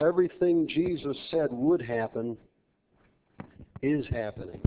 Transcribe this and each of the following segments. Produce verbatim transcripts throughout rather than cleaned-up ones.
Everything Jesus said would happen is happening.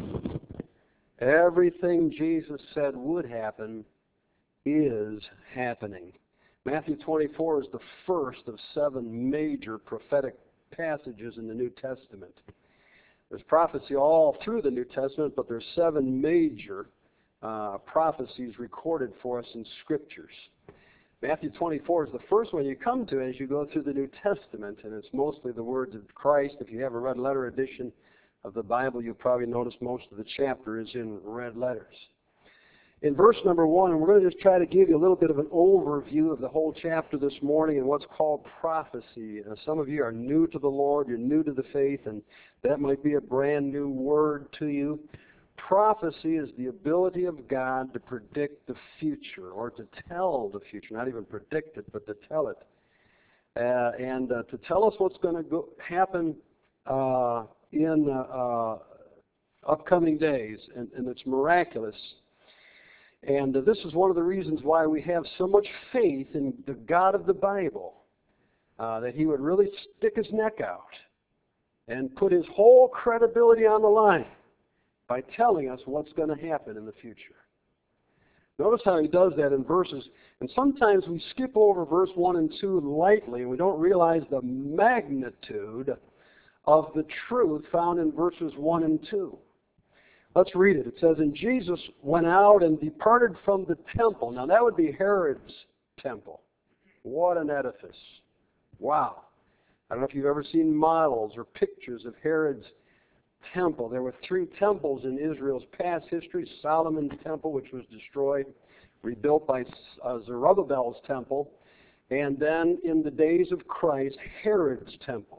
Everything Jesus said would happen is happening. Matthew twenty-four is the first of seven major prophetic passages in the New Testament. There's prophecy all through the New Testament, but there's seven major uh, prophecies recorded for us in Scriptures. Matthew twenty-four is the first one you come to as you go through the New Testament, and it's mostly the words of Christ. If you have a red letter edition of the Bible, you'll probably notice most of the chapter is in red letters. In verse number one, and we're going to just try to give you a little bit of an overview of the whole chapter this morning and what's called prophecy. Uh, some of you are new to the Lord, you're new to the faith, and that might be a brand new word to you. Prophecy is the ability of God to predict the future, or to tell the future, not even predict it, but to tell it. Uh, and uh, to tell us what's going to go, happen uh, in uh, uh, upcoming days, and, and it's miraculous. And uh, this is one of the reasons why we have so much faith in the God of the Bible, uh, that He would really stick His neck out and put His whole credibility on the line by telling us what's going to happen in the future. Notice how He does that in verses, and sometimes we skip over verse one and two lightly, and we don't realize the magnitude of the truth found in verses one and two. Let's read it. It says, "And Jesus went out and departed from the temple." Now that would be Herod's temple. What an edifice. Wow. I don't know if you've ever seen models or pictures of Herod's temple. There were three temples in Israel's past history. Solomon's temple, which was destroyed, rebuilt by uh, Zerubbabel's temple, and then in the days of Christ, Herod's temple.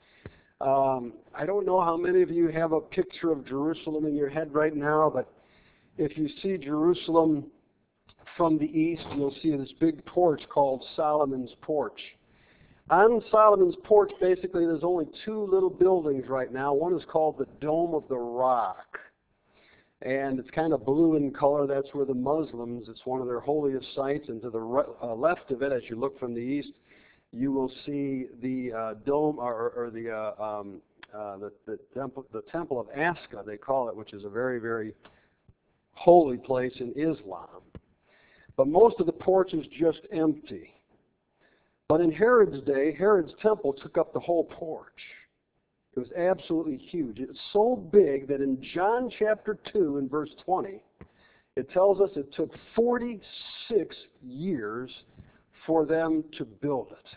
Um, I don't know how many of you have a picture of Jerusalem in your head right now, but if you see Jerusalem from the east, you'll see this big porch called Solomon's Porch. On Solomon's Porch, basically, there's only two little buildings right now. One is called the Dome of the Rock, and it's kind of blue in color. That's where the Muslims, it's one of their holiest sites, and to the re- uh, left of it, as you look from the east, you will see the uh, dome, or, or the, uh, um, uh, the the temple, the Temple of Aska, they call it, which is a very, very holy place in Islam. But most of the porch is just empty. But in Herod's day, Herod's temple took up the whole porch. It was absolutely huge. It's so big that in John chapter two, in verse twenty, it tells us it took forty-six years for them to build it.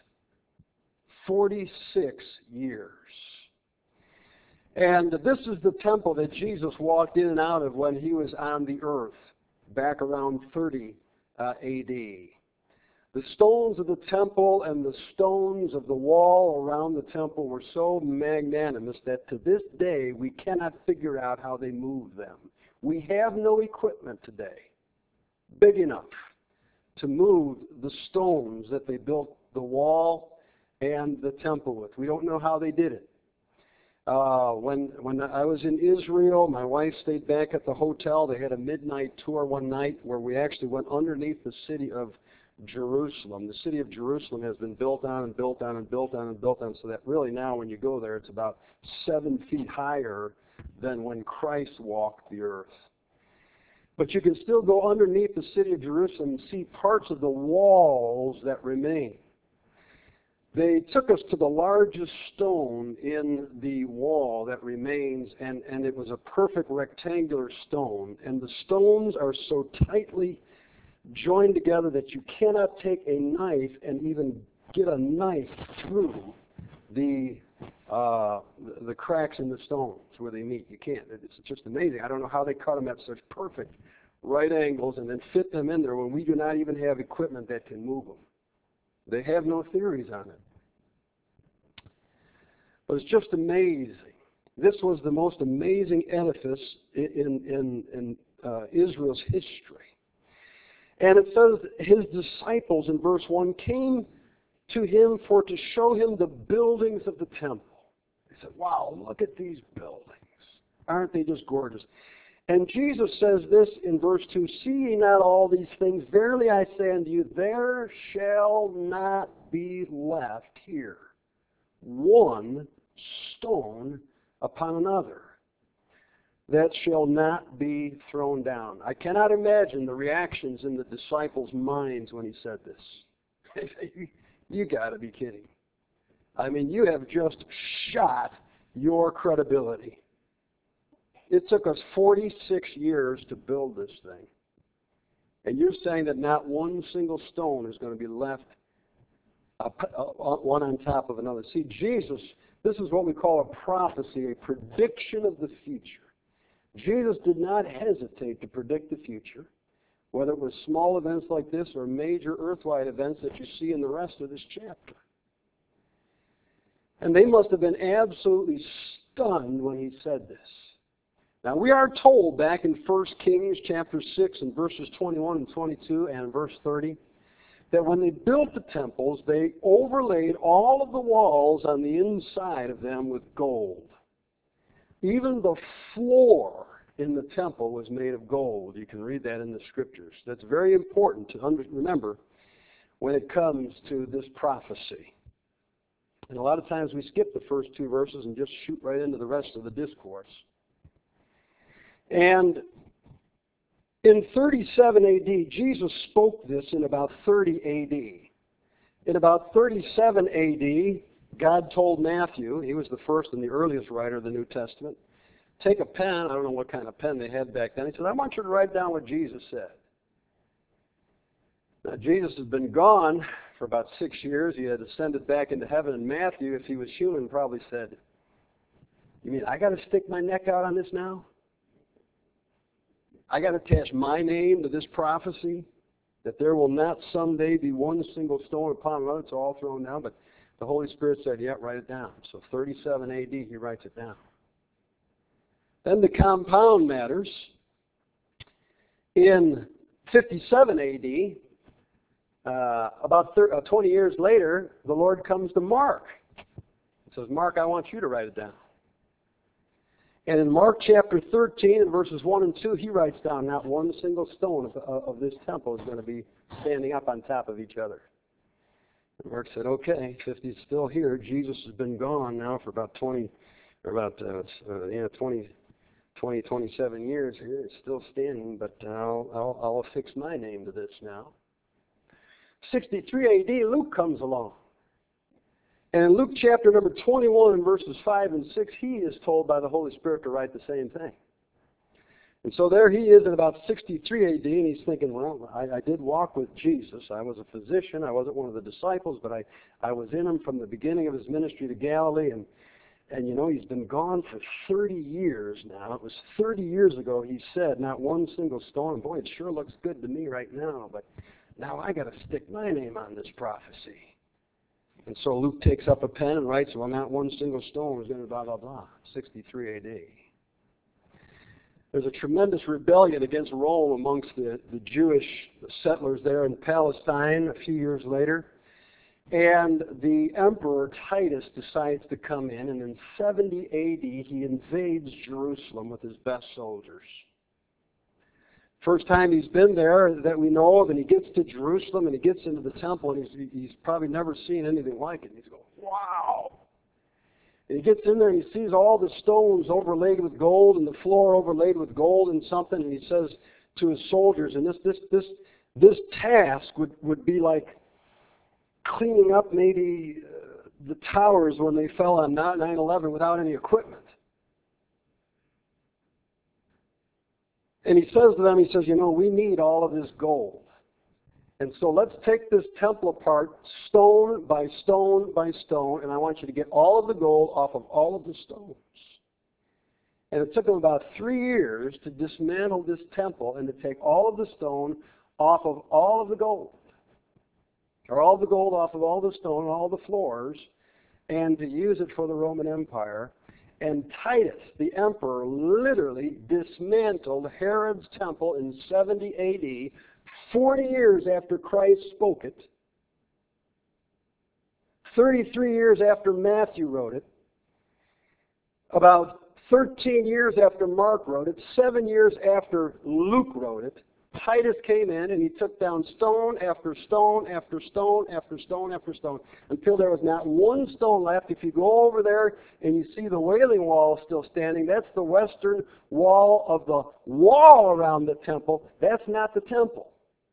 forty-six years. And this is the temple that Jesus walked in and out of when He was on the earth, back around thirty uh, A D. The stones of the temple and the stones of the wall around the temple were so magnanimous that to this day we cannot figure out how they moved them. We have no equipment today big enough to move the stones that they built the wall and the temple with. We don't know how they did it. Uh, when when I was in Israel, my wife stayed back at the hotel. They had a midnight tour one night where we actually went underneath the city of Jerusalem. The city of Jerusalem has been built on and built on and built on and built on, so that really now when you go there, it's about seven feet higher than when Christ walked the earth. But you can still go underneath the city of Jerusalem and see parts of the walls that remain. They took us to the largest stone in the wall that remains, and, and it was a perfect rectangular stone. And the stones are so tightly joined together that you cannot take a knife and even get a knife through the uh, the cracks in the stones where they meet. You can't. It's just amazing. I don't know how they cut them at such perfect right angles and then fit them in there when we do not even have equipment that can move them. They have no theories on it. But it's just amazing. This was the most amazing edifice in, in, in uh, Israel's history. And it says His disciples in verse one came to Him for to show Him the buildings of the temple. They said, wow, look at these buildings. Aren't they just gorgeous? And Jesus says this in verse two, see ye not all these things? Verily I say unto you, there shall not be left here one stone upon another that shall not be thrown down. I cannot imagine the reactions in the disciples' minds when he said this. You got to be kidding. I mean, you have just shot your credibility. It took us forty-six years to build this thing. And you're saying that not one single stone is going to be left uh, one on top of another. See, Jesus, this is what we call a prophecy, a prediction of the future. Jesus did not hesitate to predict the future, whether it was small events like this or major earthwide events that you see in the rest of this chapter. And they must have been absolutely stunned when he said this. Now, we are told back in First Kings chapter six and verses twenty-one and twenty-two and verse thirty that when they built the temples, they overlaid all of the walls on the inside of them with gold. Even the floor in the temple was made of gold. You can read that in the scriptures. That's very important to under- remember when it comes to this prophecy. And a lot of times we skip the first two verses and just shoot right into the rest of the discourse. And in thirty-seven A D, Jesus spoke this in about thirty A D. In about thirty-seven A D, God told Matthew, he was the first and the earliest writer of the New Testament, take a pen, I don't know what kind of pen they had back then. He said, I want you to write down what Jesus said. Now, Jesus has been gone for about six years. He had ascended back into heaven, and Matthew, if he was human, probably said, you mean I got to stick my neck out on this now? I got to attach my name to this prophecy that there will not someday be one single stone upon another. It's all thrown down. But the Holy Spirit said, yeah, write it down. So thirty-seven A D, he writes it down. Then to compound matters, in fifty-seven A D, uh, about thirty, uh, twenty years later, the Lord comes to Mark. He says, Mark, I want you to write it down. And in Mark chapter thirteen and verses one and two, he writes down not one single stone of, of this temple is going to be standing up on top of each other. And Mark said, okay, fifty's still here. Jesus has been gone now for about twenty, or about uh, uh, yeah, twenty, twenty, twenty-seven years here. It's still standing, but I'll, I'll, I'll affix my name to this now. sixty-three A D, Luke comes along. And in Luke chapter number twenty-one and verses five and six, he is told by the Holy Spirit to write the same thing. And so there he is at about sixty-three A D, and he's thinking, well, I, I did walk with Jesus. I was a physician. I wasn't one of the disciples, but I, I was in him from the beginning of his ministry to Galilee. And, and, you know, he's been gone for thirty years now. It was thirty years ago he said, not one single stone. Boy, it sure looks good to me right now, but now I got to stick my name on this prophecy. And so Luke takes up a pen and writes, well, not one single stone is going to blah, blah, blah, sixty-three A D. There's a tremendous rebellion against Rome amongst the, the Jewish settlers there in Palestine a few years later. And the emperor Titus decides to come in, and in seventy A D he invades Jerusalem with his best soldiers. First time he's been there that we know of, and he gets to Jerusalem, and he gets into the temple, and he's, he's probably never seen anything like it. And he's going, wow! And he gets in there, and he sees all the stones overlaid with gold, and the floor overlaid with gold and something, and he says to his soldiers, and this this this this task would, would be like cleaning up maybe uh, the towers when they fell on nine eleven without any equipment. And he says to them, he says, you know, we need all of this gold. And so let's take this temple apart stone by stone by stone, and I want you to get all of the gold off of all of the stones. And it took them about three years to dismantle this temple and to take all of the stone off of all of the gold, or all the gold off of all the stone, all the floors, and to use it for the Roman Empire. And Titus, the emperor, literally dismantled Herod's temple in seventy A D, forty years after Christ spoke it, thirty-three years after Matthew wrote it, about thirteen years after Mark wrote it, seven years after Luke wrote it, Titus came in and he took down stone after stone after stone after stone after stone until there was not one stone left. If you go over there and you see the Wailing Wall still standing, that's the western wall of the wall around the temple. That's not the temple.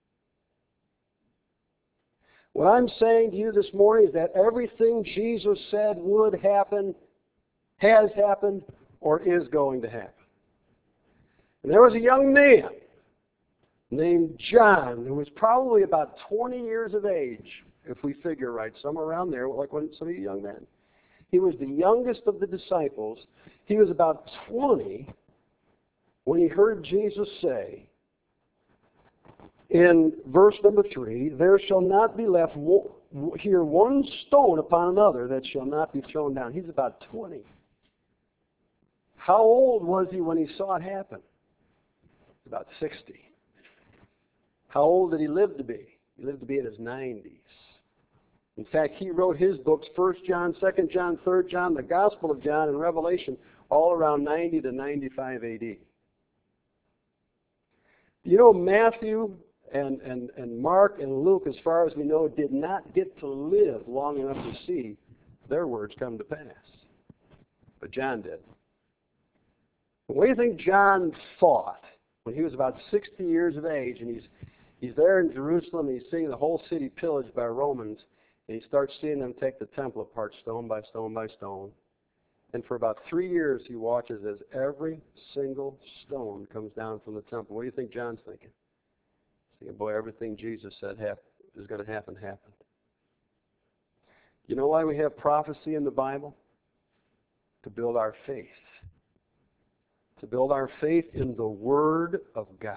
What I'm saying to you this morning is that everything Jesus said would happen, has happened, or is going to happen. And there was a young man named John, who was probably about twenty years of age, if we figure right, somewhere around there, like when some of you young men. He was the youngest of the disciples. He was about twenty when he heard Jesus say, in verse number three, there shall not be left here one stone upon another that shall not be thrown down. He's about twenty. How old was he when he saw it happen? About sixty. How old did he live to be? He lived to be in his nineties. In fact, he wrote his books, First John, Second John, Third John, the Gospel of John, and Revelation, all around ninety to ninety-five A D. You know, Matthew and, and, and Mark and Luke, as far as we know, did not get to live long enough to see their words come to pass. But John did. What do you think John thought when he was about sixty years of age, and he's He's there in Jerusalem, and he's seeing the whole city pillaged by Romans, and he starts seeing them take the temple apart stone by stone by stone. And for about three years, he watches as every single stone comes down from the temple. What do you think John's thinking? He's thinking, boy, everything Jesus said hap- is going to happen happened. You know why we have prophecy in the Bible? To build our faith. To build our faith in the Word of God.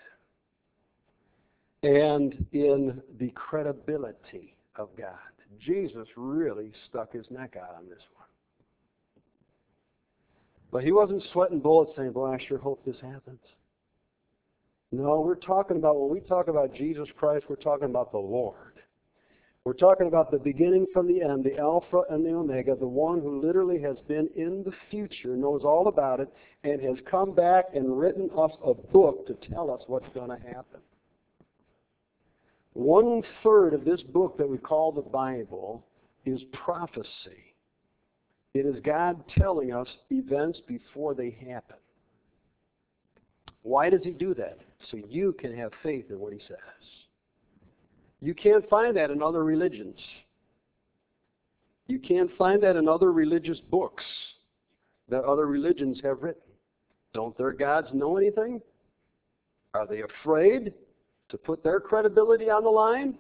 And in the credibility of God. Jesus really stuck his neck out on this one. But he wasn't sweating bullets saying, boy, I sure hope this happens. No, we're talking about, when we talk about Jesus Christ, we're talking about the Lord. We're talking about the beginning from the end, the Alpha and the Omega, the one who literally has been in the future, knows all about it, and has come back and written us a book to tell us what's going to happen. One third of this book that we call the Bible is prophecy. It is God telling us events before they happen. Why does he do that? So you can have faith in what he says. You can't find that in other religions. You can't find that in other religious books that other religions have written. Don't their gods know anything? Are they afraid to put their credibility on the line?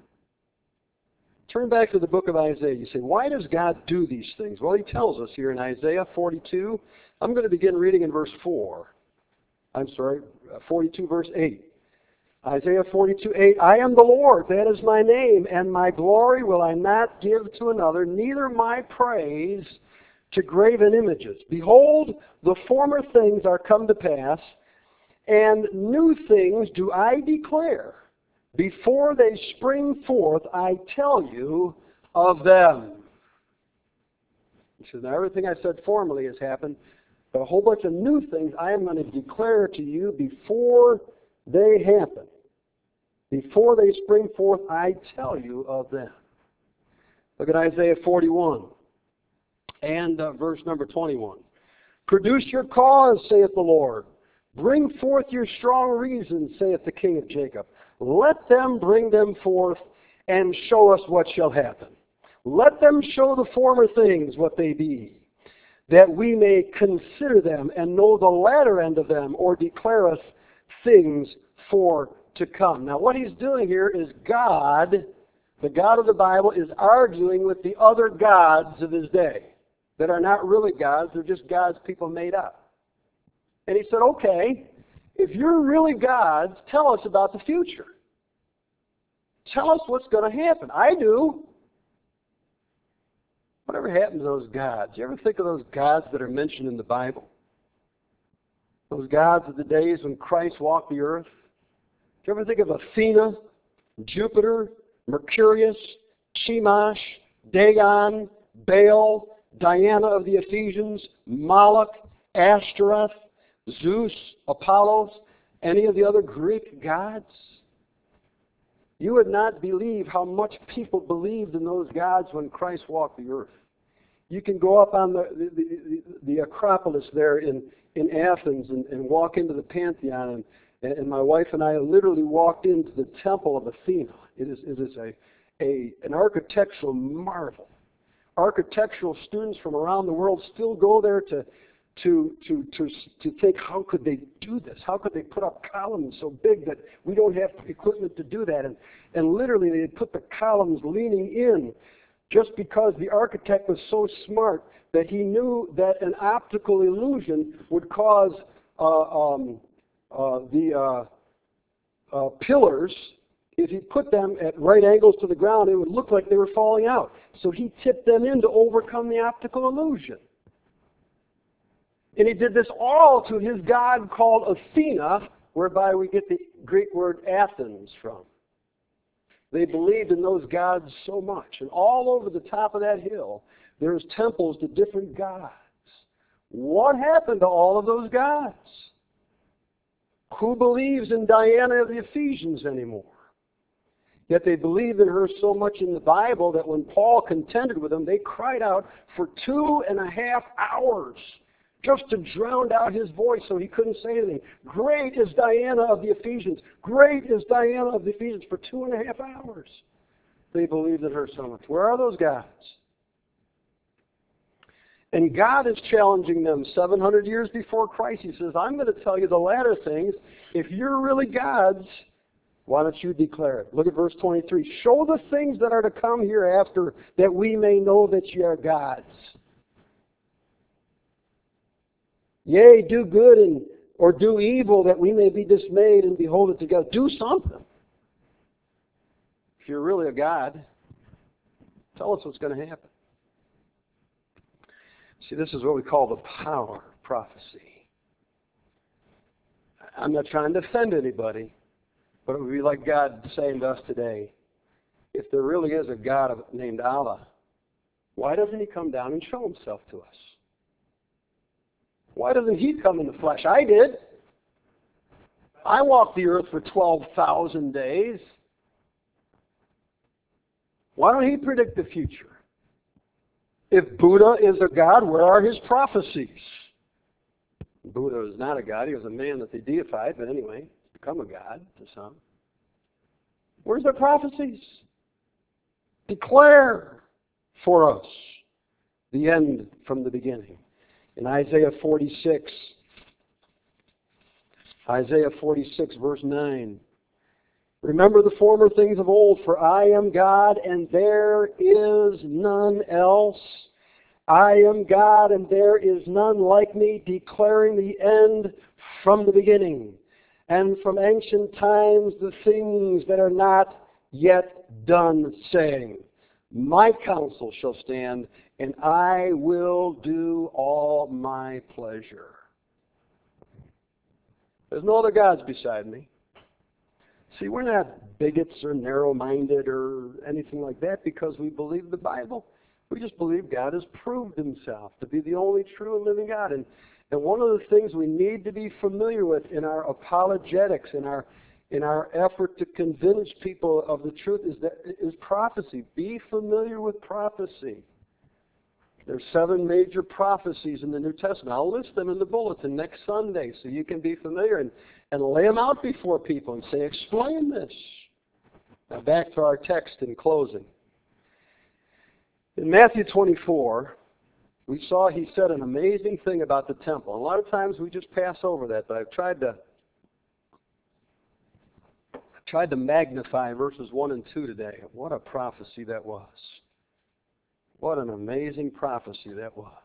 Turn back to the book of Isaiah. You say, why does God do these things? Well, he tells us here in Isaiah forty-two. I'm going to begin reading in verse four. I'm sorry, forty-two, verse eight. Isaiah forty-two, eight. I am the Lord, that is my name, and my glory will I not give to another, neither my praise to graven images. Behold, the former things are come to pass, and new things do I declare. Before they spring forth, I tell you of them. He says, now everything I said formerly has happened, but a whole bunch of new things I am going to declare to you before they happen. Before they spring forth, I tell you of them. Look at Isaiah forty-one and uh, verse number twenty-one. Produce your cause, saith the Lord. Bring forth your strong reasons, saith the King of Jacob. Let them bring them forth and show us what shall happen. Let them show the former things what they be, that we may consider them and know the latter end of them, or declare us things for to come. Now what he's doing here is God, the God of the Bible, is arguing with the other gods of his day that are not really gods, they're just gods people made up. And he said, okay, if you're really gods, tell us about the future. Tell us what's going to happen. I do. Whatever happened to those gods? You ever think of those gods that are mentioned in the Bible? Those gods of the days when Christ walked the earth? Do you ever think of Athena, Jupiter, Mercurius, Chemosh, Dagon, Baal, Diana of the Ephesians, Moloch, Ashtoreth, Zeus, Apollos? any of the other Greek gods? You would not believe how much people believed in those gods when Christ walked the earth. You can go up on the, the, the, the Acropolis there in, in Athens and, and walk into the Pantheon, and, and my wife and I literally walked into the Temple of Athena. It is, it is a, a, an architectural marvel. Architectural students from around the world still go there to, to, to, to, to think, how could they do this? How could they put up columns so big that we don't have equipment to do that? And, and literally they put the columns leaning in just because the architect was so smart that he knew that an optical illusion would cause uh, um, uh, the uh, uh, pillars, if he put them at right angles to the ground, it would look like they were falling out. So he tipped them in to overcome the optical illusion. And he did this all to his god called Athena, whereby we get the Greek word Athens from. They believed in those gods so much. And all over the top of that hill, there's temples to different gods. What happened to all of those gods? Who believes in Diana of the Ephesians anymore? Yet they believed in her so much in the Bible that when Paul contended with them, they cried out for two and a half hours just to drown out his voice so he couldn't say anything. Great is Diana of the Ephesians. Great is Diana of the Ephesians for two and a half hours. They believed in her so much. Where are those gods? And God is challenging them seven hundred years before Christ. He says, I'm going to tell you the latter things. If you're really gods, why don't you declare it? Look at verse twenty-three. Show the things that are to come hereafter, that we may know that ye are gods. Yea, do good and or do evil, that we may be dismayed and behold it together. Do something. If you're really a God, tell us what's going to happen. See, this is what we call the power of prophecy. I'm not trying to offend anybody, but it would be like God saying to us today, if there really is a God named Allah, why doesn't he come down and show himself to us? Why doesn't he come in the flesh? I did. I walked the earth for twelve thousand days. Why don't he predict the future? If Buddha is a God, where are his prophecies? Buddha is not a God. He was a man that they deified, but anyway, he's become a God to some. Where's their prophecies? Declare for us the end from the beginning. In Isaiah forty-six, Isaiah forty-six, verse nine. Remember the former things of old, for I am God, and there is none else. I am God, and there is none like me, declaring the end from the beginning, and from ancient times the things that are not yet done, saying, my counsel shall stand, and I will do all my pleasure. There's no other gods beside me. See, we're not bigots or narrow-minded or anything like that because we believe the Bible. We just believe God has proved himself to be the only true and living God. And, and one of the things we need to be familiar with in our apologetics, in our in our effort to convince people of the truth, is that is prophecy. Be familiar with prophecy. There's seven major prophecies in the New Testament. I'll list them in the bulletin next Sunday so you can be familiar and, and lay them out before people and say, explain this. Now back to our text in closing. In Matthew twenty-four, we saw he said an amazing thing about the temple. A lot of times we just pass over that, but I've tried to tried to magnify verses one and two today. What a prophecy that was. What an amazing prophecy that was.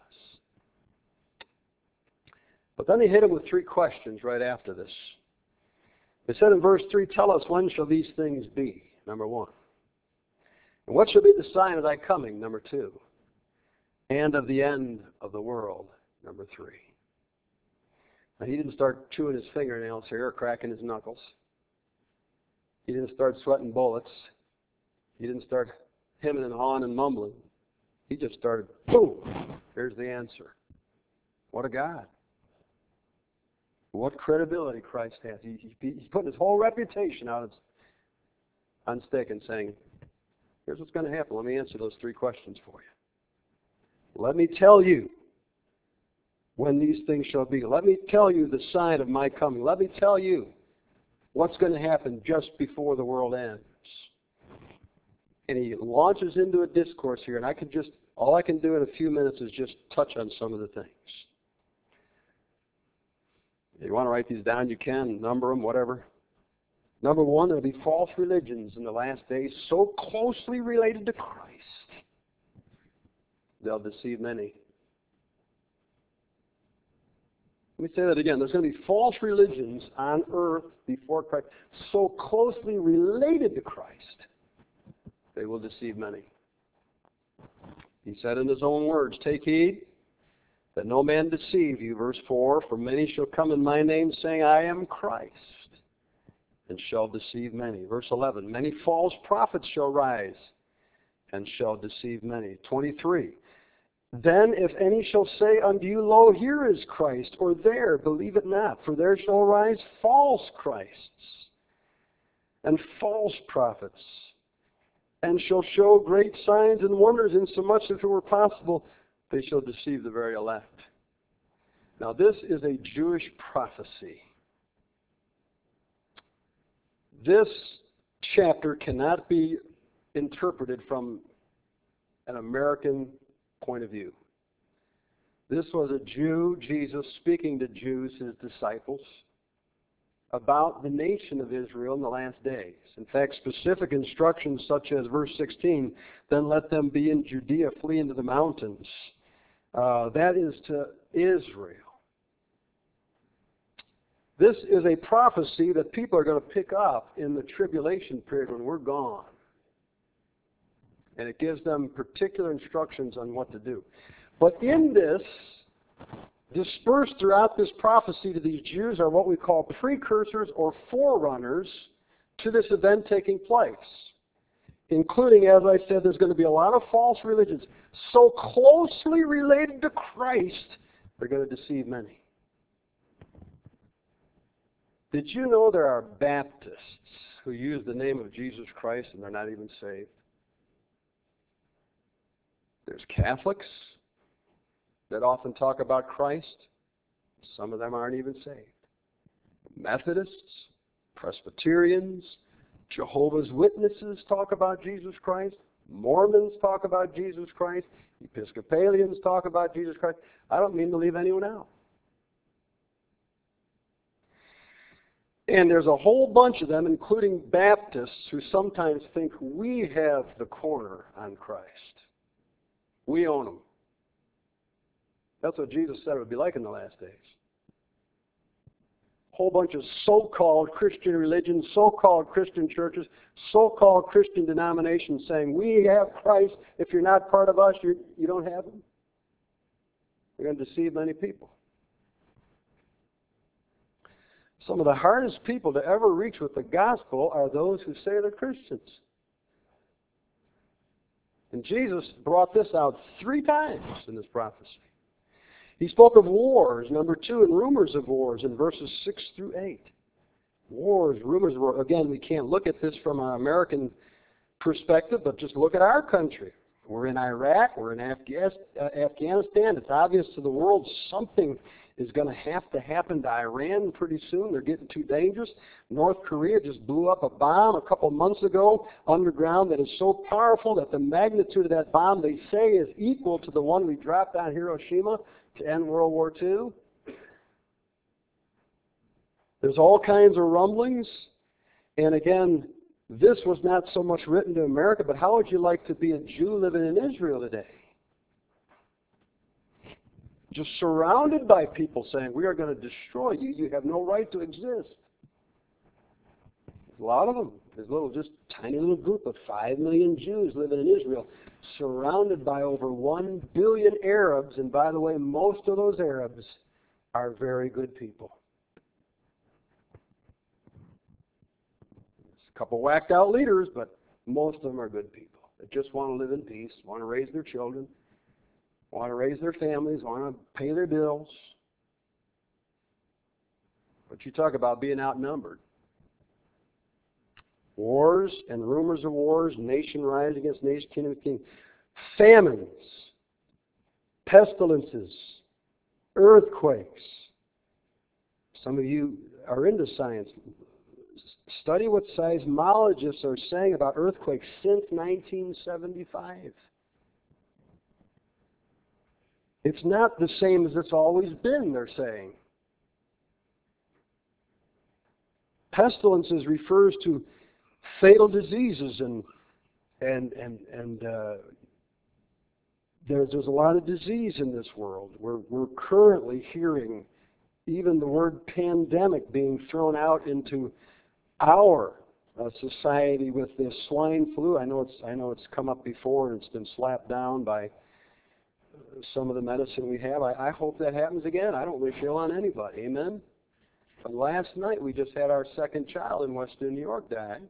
But then he hit him with three questions right after this. He said in verse three, tell us, when shall these things be? Number one. And what shall be the sign of thy coming? Number two. And of the end of the world? Number three. Now, he didn't start chewing his fingernails here or cracking his knuckles. He didn't start sweating bullets. He didn't start hemming and hawing and mumbling. He just started, boom, here's the answer. What a God. what credibility Christ has. He, he, he's putting his whole reputation out on stake and saying, here's what's going to happen. Let me answer those three questions for you. Let me tell you when these things shall be. Let me tell you the sign of my coming. Let me tell you what's going to happen just before the world ends. And he launches into a discourse here, and I can just, all I can do in a few minutes is just touch on some of the things. If you want to write these down, you can, number them, whatever. Number one, there'll be false religions in the last days so closely related to Christ, they'll deceive many. Let me say that again. There's going to be false religions on earth before Christ, so closely related to Christ, they will deceive many. He said in his own words, take heed that no man deceive you. Verse four, for many shall come in my name, saying, I am Christ, and shall deceive many. Verse eleven, many false prophets shall rise, and shall deceive many. twenty-three, then if any shall say unto you, lo, here is Christ, or there, believe it not, for there shall arise false Christs, and false prophets, and shall show great signs and wonders, insomuch if it were possible, they shall deceive the very elect. Now this is a Jewish prophecy. This chapter cannot be interpreted from an American point of view. This was a Jew, Jesus, speaking to Jews, his disciples, about the nation of Israel in the last days. In fact, specific instructions such as verse sixteen, then let them be in Judea, flee into the mountains. Uh, that is to Israel. This is a prophecy that people are going to pick up in the tribulation period when we're gone. And it gives them particular instructions on what to do. But in this, dispersed throughout this prophecy to these Jews are what we call precursors or forerunners to this event taking place. Including, as I said, there's going to be a lot of false religions so closely related to Christ, they're going to deceive many. Did you know there are Baptists who use the name of Jesus Christ and they're not even saved? There's Catholics that often talk about Christ. Some of them aren't even saved. Methodists, Presbyterians, Jehovah's Witnesses talk about Jesus Christ. Mormons talk about Jesus Christ. Episcopalians talk about Jesus Christ. I don't mean to leave anyone out. And there's a whole bunch of them, including Baptists, who sometimes think we have the corner on Christ. We own him. That's what Jesus said it would be like in the last days. A whole bunch of so-called Christian religions, so-called Christian churches, so-called Christian denominations saying, we have Christ. If you're not part of us, you're, you don't have him. You're going to deceive many people. Some of the hardest people to ever reach with the gospel are those who say they're Christians. And Jesus brought this out three times in this prophecy. He spoke of wars, number two, and rumors of wars in verses six through eight. Wars, rumors of wars. Again, we can't look at this from an American perspective, but just look at our country. We're in Iraq, we're in Afghanistan. It's obvious to the world something is going to have to happen to Iran pretty soon. They're getting too dangerous. North Korea just blew up a bomb a couple months ago underground that is so powerful that the magnitude of that bomb, they say, is equal to the one we dropped on Hiroshima to end World War Two. There's all kinds of rumblings. And again, this was not so much written to America, but how would you like to be a Jew living in Israel today? Just surrounded by people saying, we are going to destroy you. You have no right to exist. There's a lot of them. There's a little, just tiny little group of five million Jews living in Israel, surrounded by over one billion Arabs. And by the way, most of those Arabs are very good people. There's a couple whacked out leaders, but most of them are good people that just want to live in peace, want to raise their children, want to raise their families, want to pay their bills. But you talk about being outnumbered. Wars and rumors of wars, nation rise against nation, kingdom against kingdom. Famines, pestilences, earthquakes. Some of you are into science. Study what seismologists are saying about earthquakes since nineteen seventy-five. It's not the same as it's always been, they're saying. Pestilences refers to fatal diseases, and and and and uh, there's there's a lot of disease in this world. We're we're currently hearing even the word pandemic being thrown out into our uh, society with this swine flu. I know it's I know it's come up before and it's been slapped down by some of the medicine we have. I, I hope that happens again. I don't wish ill on anybody. Amen. But last night we just had our second child in Western New York die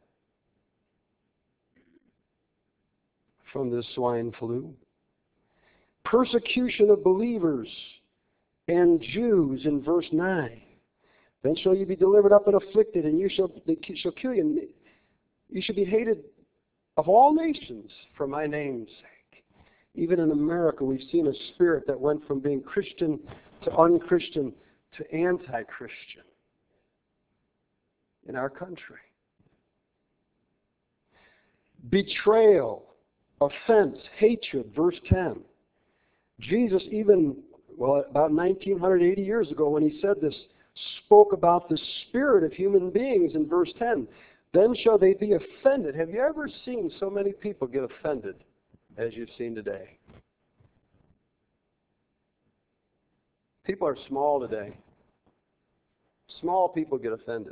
from this swine flu. Persecution of believers and Jews in verse nine. Then shall you be delivered up and afflicted, and you shall they shall kill you. You shall be hated of all nations for my name's sake. Even in America, we've seen a spirit that went from being Christian to unchristian to anti-Christian in our country. Betrayal, offense, hatred, verse ten. Jesus even, well, about nineteen eighty years ago when he said this, spoke about the spirit of human beings in verse ten. Then shall they be offended. Have you ever seen so many people get offended as you've seen today? People are small today. Small people get offended.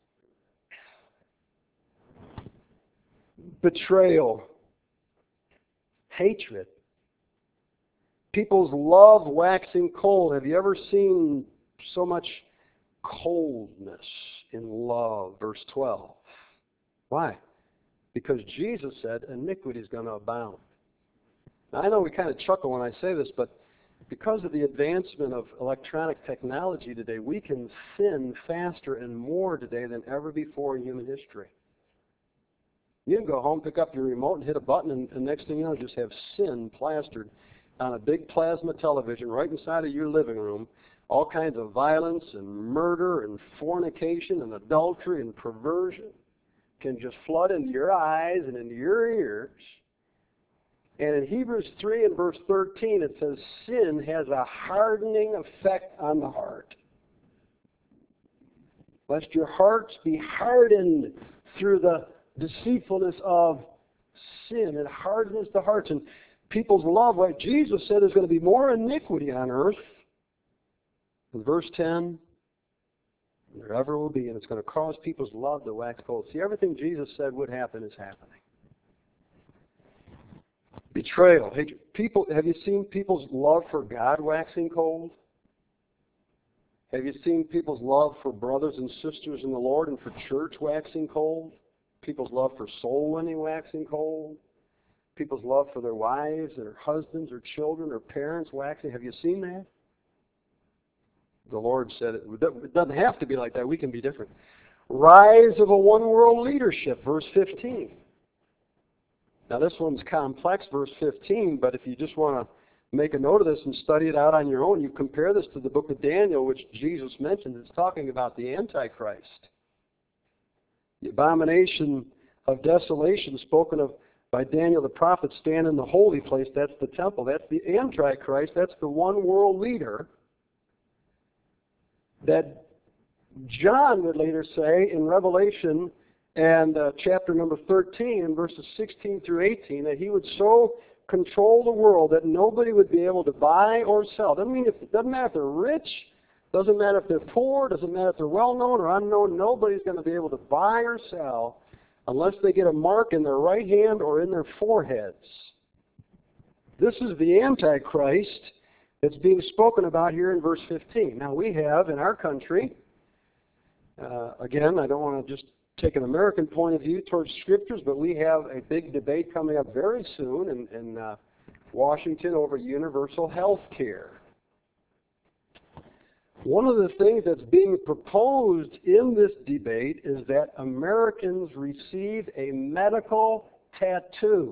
Betrayal, hatred. People's love waxing cold. Have you ever seen so much coldness in love? Verse twelve. Why? Because Jesus said iniquity is going to abound. Now, I know we kind of chuckle when I say this, but because of the advancement of electronic technology today, we can sin faster and more today than ever before in human history. You can go home, pick up your remote, and hit a button, and the next thing you know, just have sin plastered on a big plasma television right inside of your living room. All kinds of violence and murder and fornication and adultery and perversion can just flood into your eyes and into your ears. And in Hebrews three and verse thirteen, it says sin has a hardening effect on the heart. Lest your hearts be hardened through the deceitfulness of sin. It hardens the hearts. And people's love, like Jesus said, there's going to be more iniquity on earth. In verse ten, there ever will be, and it's going to cause people's love to wax cold. See, everything Jesus said would happen is happening. Betrayal. Hatred. People, have you seen people's love for God waxing cold? Have you seen people's love for brothers and sisters in the Lord and for church waxing cold? People's love for soul winning waxing cold? People's love for their wives or husbands or children or parents waxing. Have you seen that? The Lord said it. It doesn't have to be like that. We can be different. Rise of a one-world leadership, verse fifteen. Now this one's complex, verse fifteen, but if you just want to make a note of this and study it out on your own, you compare this to the book of Daniel, which Jesus mentioned. It's talking about the Antichrist. The abomination of desolation spoken of by Daniel the prophet stand in the holy place. That's the temple. That's the Antichrist. That's the one-world leader that John would later say in Revelation and uh, chapter number thirteen, in verses sixteen through eighteen, that he would so control the world that nobody would be able to buy or sell. Doesn't mean if, it doesn't matter if they're rich, doesn't matter if they're poor, doesn't matter if they're well-known or unknown. Nobody's going to be able to buy or sell unless they get a mark in their right hand or in their foreheads. This is the Antichrist that's being spoken about here in verse fifteen. Now we have in our country, uh, again, I don't want to just take an American point of view towards scriptures, but we have a big debate coming up very soon in, in uh, Washington over universal health care. One of the things that's being proposed in this debate is that Americans receive a medical tattoo.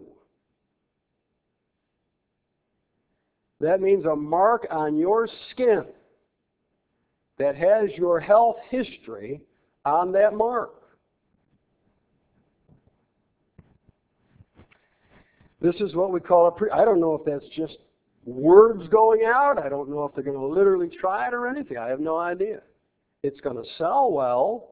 That means a mark on your skin that has your health history on that mark. This is what we call a pre... I don't know if that's just words going out. I don't know if they're going to literally try it or anything. I have no idea. It's going to sell well.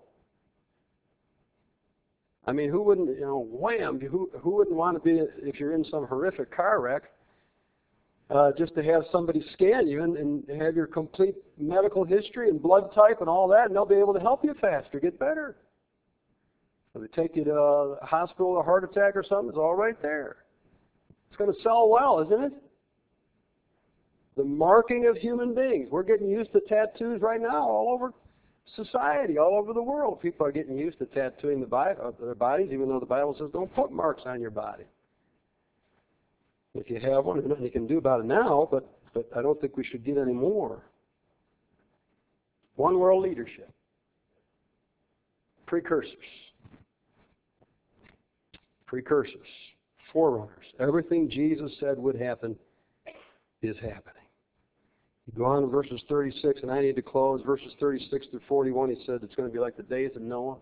I mean, who wouldn't, you know, wham, who, who wouldn't want to be, if you're in some horrific car wreck, uh, just to have somebody scan you and, and have your complete medical history and blood type and all that, and they'll be able to help you faster, get better. If they take you to a hospital, a heart attack or something, it's all right there. It's going to sell well, isn't it? The marking of human beings. We're getting used to tattoos right now all over society, all over the world. People are getting used to tattooing the body, their bodies, even though the Bible says don't put marks on your body. If you have one, there's nothing you can do about it now, but, but I don't think we should get any more. One world leadership. Precursors. Precursors. Forerunners. Everything Jesus said would happen is happening. You go on to verses thirty-six, and I need to close. Verses thirty-six through forty-one, he said it's going to be like the days of Noah.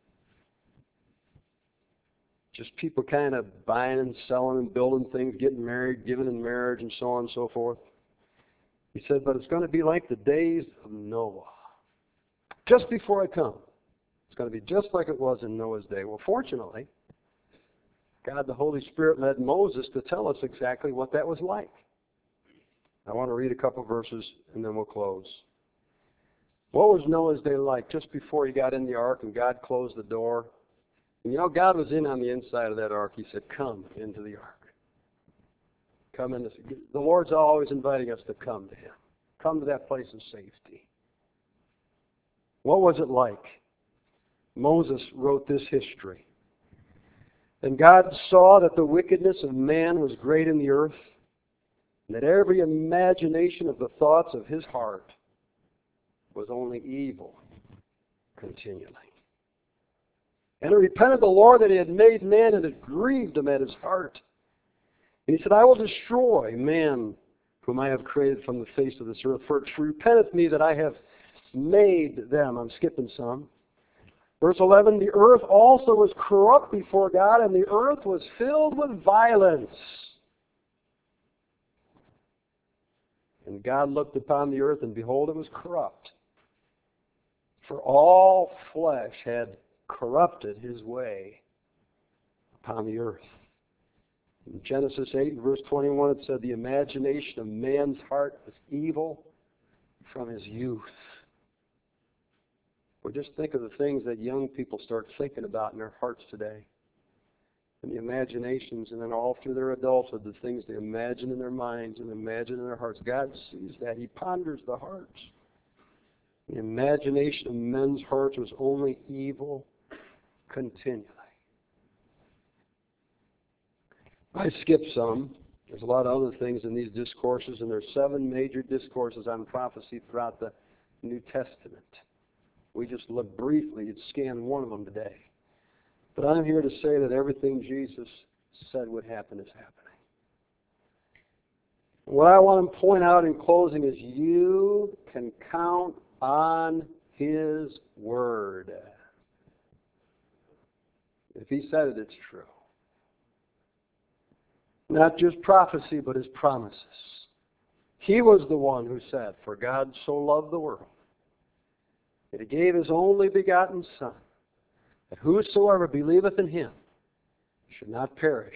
Just people kind of buying and selling and building things, getting married, giving in marriage, and so on and so forth. He said, but it's going to be like the days of Noah. Just before I come. It's going to be just like it was in Noah's day. Well, fortunately, God the Holy Spirit led Moses to tell us exactly what that was like. I want to read a couple verses and then we'll close. What was Noah's day like just before he got in the ark and God closed the door? And you know, God was in on the inside of that ark. He said, come into the ark. Come into the Lord's always inviting us to come to Him. Come to that place of safety. What was it like? Moses wrote this history. And God saw that the wickedness of man was great in the earth, and that every imagination of the thoughts of his heart was only evil continually. And he repented the Lord that he had made man, and it grieved him at his heart. And he said, I will destroy man whom I have created from the face of this earth, for it repenteth me that I have made them. I'm skipping some. Verse eleven, the earth also was corrupt before God, and the earth was filled with violence. And God looked upon the earth, and behold, it was corrupt. For all flesh had corrupted his way upon the earth. In Genesis eight, verse twenty-one, it said, the imagination of man's heart was evil from his youth. Well, just think of the things that young people start thinking about in their hearts today. And the imaginations, and then all through their adulthood, the things they imagine in their minds and imagine in their hearts. God sees that. He ponders the hearts. The imagination of men's hearts was only evil continually. I skipped some. There's a lot of other things in these discourses, and there's seven major discourses on prophecy throughout the New Testament. We just looked briefly at scan one of them today. But I'm here to say that everything Jesus said would happen is happening. What I want to point out in closing is you can count on His Word. If He said it, it's true. Not just prophecy, but His promises. He was the one who said, for God so loved the world, that He gave His only begotten Son, that whosoever believeth in Him should not perish,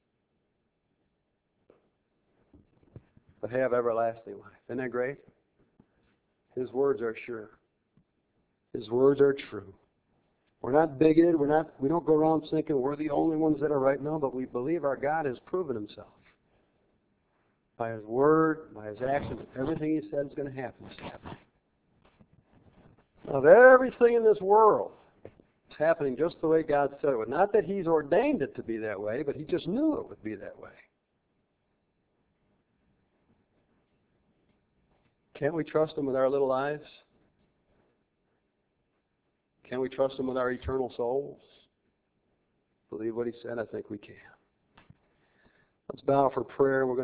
but have everlasting life. Isn't that great? His words are sure. His words are true. We're not bigoted. We're not, we don't go around thinking we're the only ones that are right now, but we believe our God has proven Himself. By His Word, by His actions, everything He said is going to happen is happening. Of everything in this world, it's happening just the way God said it would. Not that He's ordained it to be that way, but He just knew it would be that way. Can't we trust Him with our little lives? Can we trust Him with our eternal souls? Believe what He said? I think we can. Let's bow for prayer. We're going to